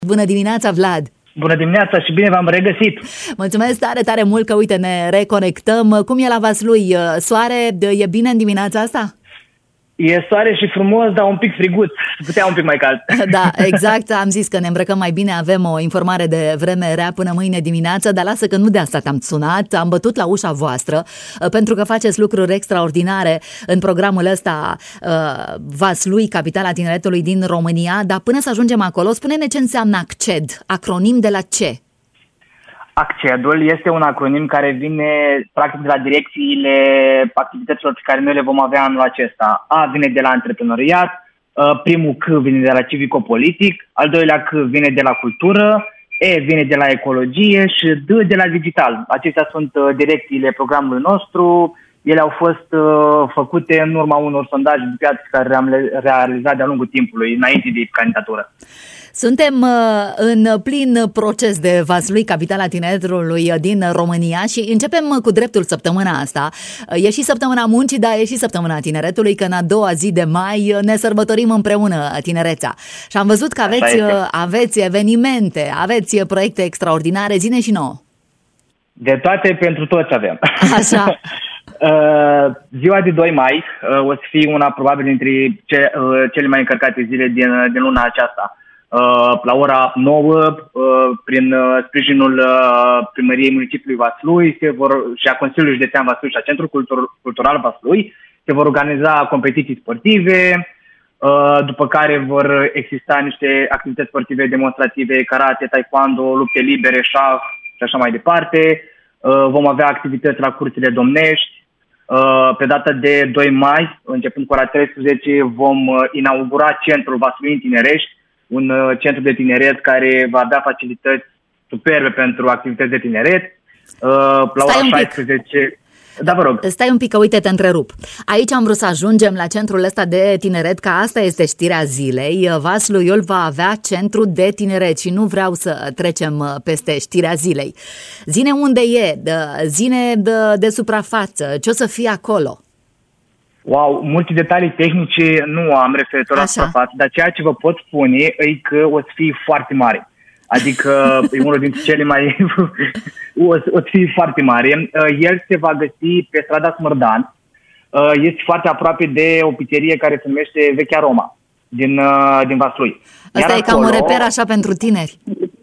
Bună dimineața, Vlad! Bună dimineața și bine v-am regăsit! Mulțumesc tare, tare mult că, uite, ne reconectăm. Cum e la Vaslui? Soare? E bine în dimineața asta? E soare și frumos, dar un pic friguț. Putea un pic mai cald. Da, exact. Am zis că ne îmbrăcăm mai bine. Avem o informare de vreme rea până mâine dimineață, dar lasă că nu de asta te-am sunat. Am bătut la ușa voastră pentru că faceți lucruri extraordinare în programul ăsta Vaslui, capitala tineretului din România. Dar până să ajungem acolo, spune-ne ce înseamnă ACCED. Acronim de la ce? ACCED-ul este un acronim care vine practic de la direcțiile activităților pe care noi le vom avea anul acesta. A vine de la antreprenoriat, primul C vine de la civico-politic, al doilea C vine de la cultură, E vine de la ecologie și D de la digital. Acestea sunt direcțiile programului nostru. Ele au fost făcute în urma unor sondaje de piață care le-am realizat de-a lungul timpului, înainte de candidatură. Suntem în plin proces de Vaslui, capitala tineretului din România, și începem cu dreptul săptămâna asta. E și săptămâna muncii, dar e și săptămâna tineretului, că în a doua zi de mai ne sărbătorim împreună tinerețea. Și am văzut că aveți evenimente, aveți proiecte extraordinare. Zine și nouă. De toate pentru toți avem. Așa. Ziua de 2 mai o să fie una probabil dintre cele mai încărcate zile din luna aceasta. La ora 9, prin sprijinul Primăriei Municipiului Vaslui și a Consiliului Județean Vaslui și a Centrul Cultural Vaslui se vor organiza competiții sportive, după care vor exista niște activități sportive demonstrative, karate, taekwondo, lupte libere, șah și așa mai departe. Vom avea activități la curțile domnești. Pe data de 2 mai, începând cu ora 13, vom inaugura Centrul Vaslui în Tinerești, un centru de tineret care va avea facilități superbe pentru activități de tineret. La ora 16... Da, vă rog. Stai un pic, că uite, te întrerup. Aici am vrut să ajungem la centrul ăsta de tineret, că asta este știrea zilei. Vasluiul va avea centru de tineret și nu vreau să trecem peste știrea zilei. Zine unde e, zine de suprafață, ce o să fie acolo. Wow, multe detalii tehnice nu am referitor la suprafață, dar ceea ce vă pot spune e că o să fie foarte mare. Adică e unul dintre cele mai... o să fie foarte mare. El se va găsi pe strada Smârdan. Este foarte aproape de o pizzerie care se numește Vechea Roma din Vaslui. Asta e acolo, ca un reper așa pentru tineri.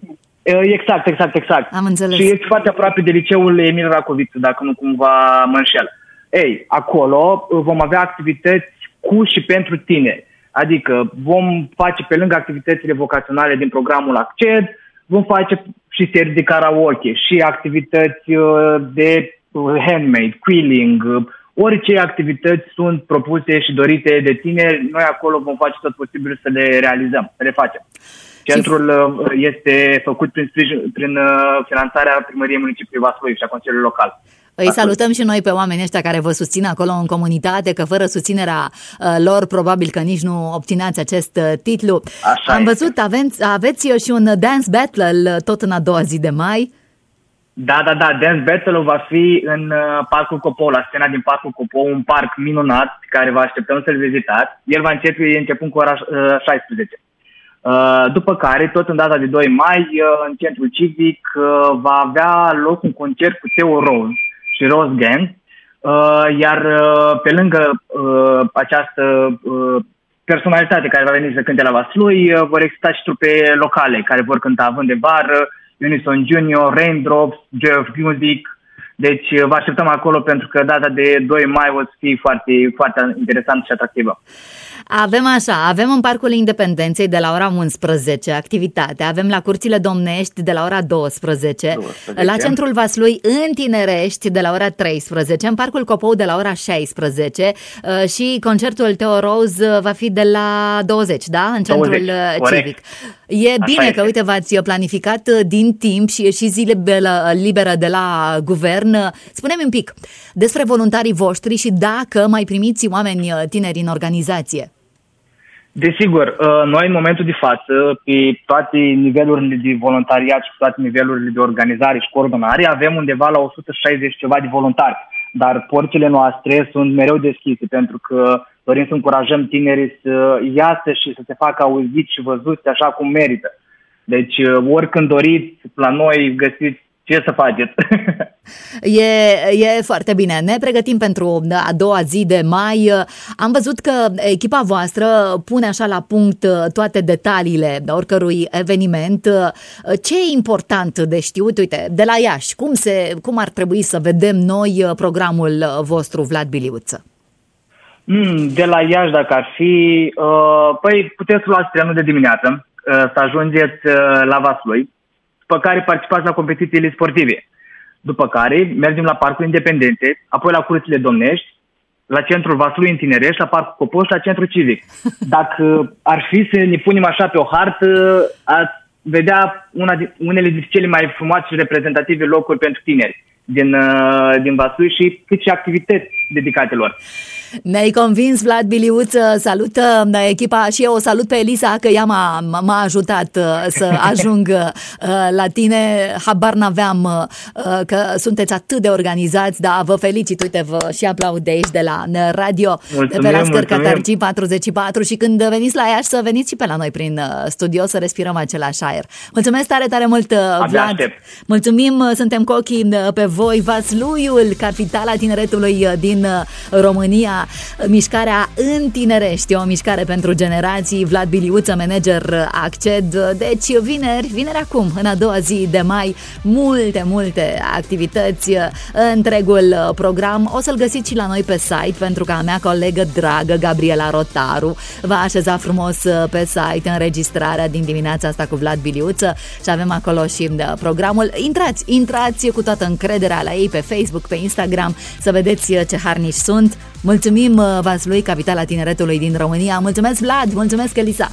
Exact. Am înțeles. Și este foarte aproape de liceul Emil Racoviță, dacă nu cumva mă înșel. Acolo vom avea activități cu și pentru tineri. Adică vom face, pe lângă activitățile vocaționale din programul ACCED, vom face și serii de karaoke și activități de handmade, quilling, orice activități sunt propuse și dorite de tineri, noi acolo vom face tot posibil să le realizăm, să le facem. Centrul este făcut prin finanțarea Primăriei Municipiului Vaslui și a Consiliului Local. Îi salutăm și noi pe oamenii ăștia care vă susțin acolo în comunitate, că fără susținerea lor probabil că nici nu obțineați acest titlu. Am văzut, aveți și un dance battle tot în a doua zi de mai. Da, dance battle-ul va fi în Parcul Copou, la scena din Parcul Copou, un parc minunat care vă așteptăm să-l vizitați. El va începe începând cu ora 16. După care, tot în data de 2 mai, în centrul civic va avea loc un concert cu Theo Rose și Rose Gang, iar pe lângă această personalitate care va veni să cânte la Vaslui, vor exista și trupe locale care vor cânta Vânt de Vară, Unison Junior, Raindrops, Joy of Music. Deci vă așteptăm acolo pentru că data de 2 mai o să fie foarte, foarte interesantă și atractivă. Avem în Parcul Independenței de la ora 11 activitate, avem la Curțile Domnești de la ora 12, la Centrul Vaslui în Tinerești de la ora 13, în Parcul Copou de la ora 16 și concertul Theo Rose va fi de la 20, da? În centrul civic. E bine că, uite, v-ați planificat din timp și e și zi liberă de la guvern. Spune-mi un pic despre voluntarii voștri și dacă mai primiți oameni tineri în organizație. Desigur, noi în momentul de față, pe toate nivelurile de voluntariat și pe toate nivelurile de organizare și coordonare, avem undeva la 160 ceva de voluntari. Dar porțile noastre sunt mereu deschise pentru că dorim să încurajăm tinerii să iasă și să se facă auziți și văzuți așa cum merită. Deci oricând doriți, la noi găsiți ce să faceți. E foarte bine. Ne pregătim pentru a doua zi de mai. Am văzut că echipa voastră pune așa la punct toate detaliile oricărui eveniment. Ce e important de știut? Uite, de la Iași, cum ar trebui să vedem noi programul vostru, Vlad Biliuță? De la Iași, dacă ar fi, păi puteți să luați trenul de dimineață, să ajungeți la Vaslui, după care participați la competițiile sportive. După care mergem la Parcul Independenței, apoi la Curțile Domnești, la Centrul Vaslui în Tinerești, la Parcul Copoș, la Centrul Civic. Dacă ar fi să ne punem așa pe o hartă, ați vedea unele dintre cele mai frumoase și reprezentative locuri pentru tineri din Vaslui și cât și activități dedicate lor. Ne-ai convins, Vlad Biliuță, salută echipa și eu o salut pe Elisa, că ea m-a ajutat să ajung la tine. Habar n-aveam că sunteți atât de organizați, dar vă felicit, uite, vă și aplaud de aici de la radio, de pe la Scărcatarcii 44 și când veniți la Iași să veniți și pe la noi prin studio să respirăm același aer. Mulțumesc tare, tare mult, Vlad. Mulțumim, suntem cu ochii pe voi. Vasluiul, capitala tineretului din România. Mișcarea Întinerești, o mișcare pentru generații. Vlad Biliuță, manager Acced. Deci vineri acum, în a doua zi de mai, multe activități, întregul program. O să-l găsiți și la noi pe site, pentru că a mea colegă dragă, Gabriela Rotaru, va așeza frumos pe site înregistrarea din dimineața asta cu Vlad Biliuță și avem acolo și programul. Intrați cu toată încrederea la ei pe Facebook, pe Instagram, să vedeți ce harnici sunt. Mulțumim, Vaslui, capitala tineretului din România. Mulțumesc, Vlad, mulțumesc, Elisa.